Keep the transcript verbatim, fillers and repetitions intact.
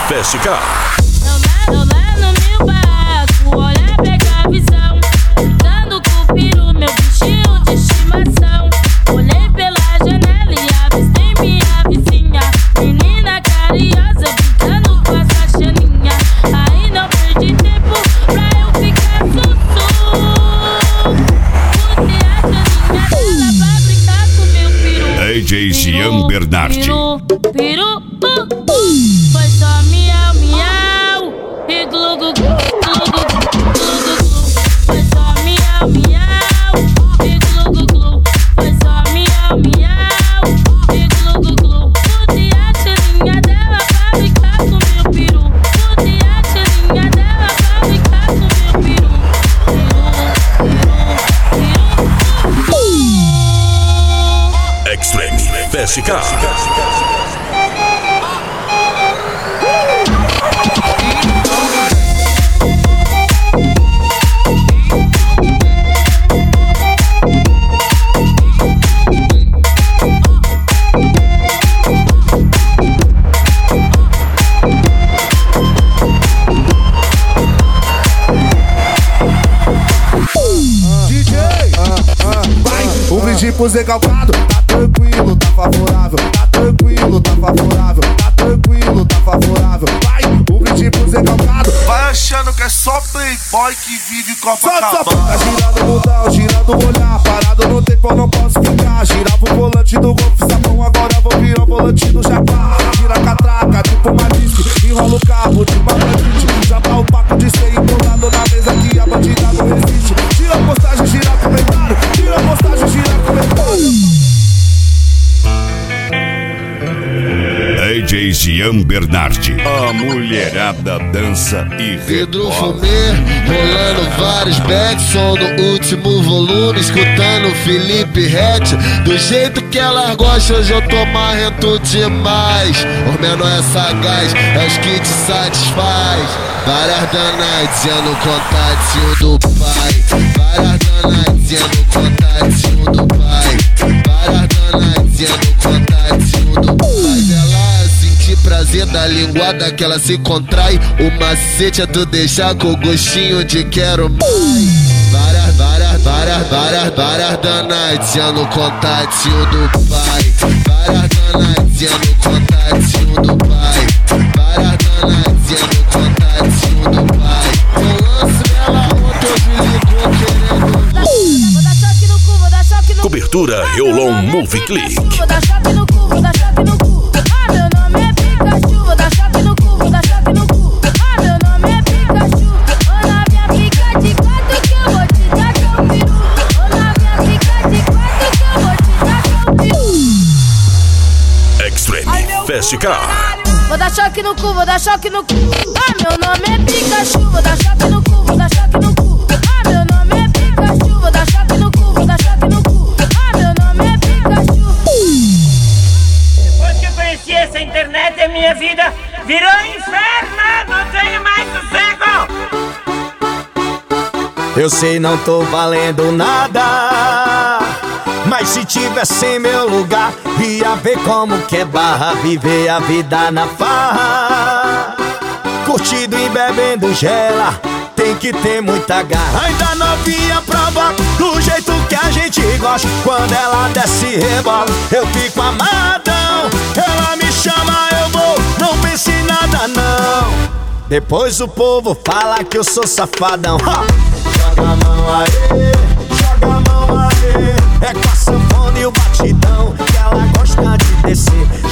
Festicar. Não lá no meu barraco, olha, pega a visão. Dando com o peru, meu bichinho de estimação. Olhei pela janela e avistei minha vizinha. Menina carinhosa, brincando com a Sachaninha. Aí não perdi tempo pra eu ficar sussu. Pude a Janinha dela pra brincar com meu peru. D J Jean Bernardi. Peru, peru, uh, uh. Foi só miau, miau e glu, glu, glu, glu, glu, glu, glu, glu. Foi só miau, miau e glu, glu, glu. Foi só miau, miau e glu, glu, glu. Pude a Janinha dela pra brincar com meu peru. Pude a Janinha dela pra brincar com meu peru. Peru, peru, peru. Extreme Festicar. Pro Zé Calcado, tá tranquilo, tá favorável, tá tranquilo, tá favorável, tá tranquilo, tá favorável. Vai, o brinde pro Zé Calcado. Vai achando que é só playboy que vive Copacabana. Tá girando o mundão, girando o olhar, parado no tempo eu não posso ficar. Girava o volante do Golf Sapão, agora vou virar o volante do Japão. Gira a catraca, tipo uma disque, enrola o carro de uma bandite. Já tá o paco de ser empolado na mesa que a bandida não resiste. Tira a postagem, gira comentário, tira a postagem, gira comentário. D J Jean Bernardi. A mulherada dança e Pedro rebola. Fumê, rolando vários backs, som no último volume, escutando Felipe Rett. Do jeito que ela gosta, hoje eu tô marrento demais. O menor é sagaz, é os que te satisfaz. Várias danadinhas no contatinho do pai. Várias danadinhas no contatinho do pai. Várias danadinhas no contatinho do pai. Ela sentir prazer da linguada que ela se contrai. O macete é tu deixar com gostinho de quero mais. Várias, várias, várias, várias, várias danadinhas no contatinho do pai. Várias danadinhas no contatinho do pai. Várias danadinhas no contatinho do pai. Eu lanço ela ontem, hoje ligou querendo. Vou dar choque no cu, vou dar choque no cu. Cobertura Reolon Movie Click. Vou dar choque no cu, vou dar choque no cu. Ah, meu nome é Pikachu. Vou dar choque no cu, vou dar choque no cu. Ah, meu nome é Pikachu. Ô, novinha, fica de quatro que eu vou te dar teu peru. Ô, novinha, fica de quatro que eu vou te dar teu peru. Extreme Festicar. Vou dar choque no cu, vou dar choque no cu. Ah, meu nome é Pikachu. Vou dar choque no cu, vou dar choque no cu. Ah, meu nome é Pikachu. Vou dar choque no cu, vou dar choque no cu. Ah, meu nome é Pikachu. Depois que eu conheci essa internet, a minha vida virou inferno. Não tenho mais sossego. Eu sei, não tô valendo nada, mas se tivesse em meu lugar, ia ver como que é barra, viver a vida na farra. Curtindo e bebendo gela, tem que ter muita garra. Ainda novinha prova do jeito que a gente gosta. Quando ela desce e rebola, eu fico amarradão. Ela me chama, eu vou, não pense em nada não. Depois o povo fala que eu sou safadão. Ha! Joga a mão aí, joga a mão aí. É com a sanfona e o batidão que ela gosta de descer.